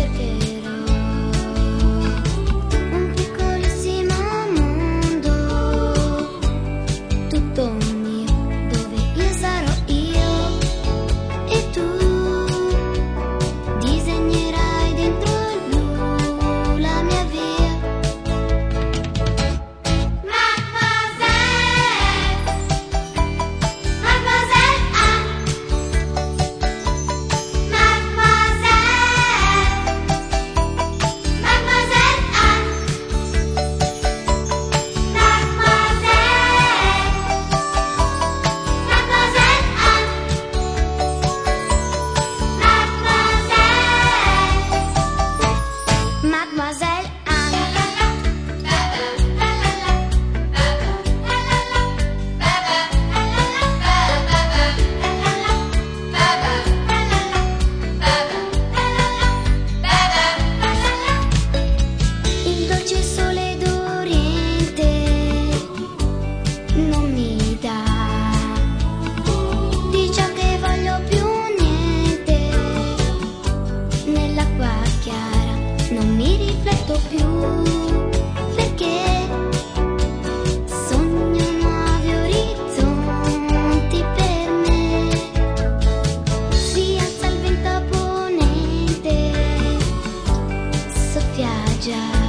cercherò un piccolissimo mondo, tutto mio, dove io sarò io e tu disegnerai dentro il blu la mia via. Mademoiselle Anne. Il dolce sole d'Oriente non mi dà di ciò che voglio più niente. Nell'acqua chiara non mi rifletto più, perché sogno nuovi orizzonti per me. Si alza il vento a ponente, soffia già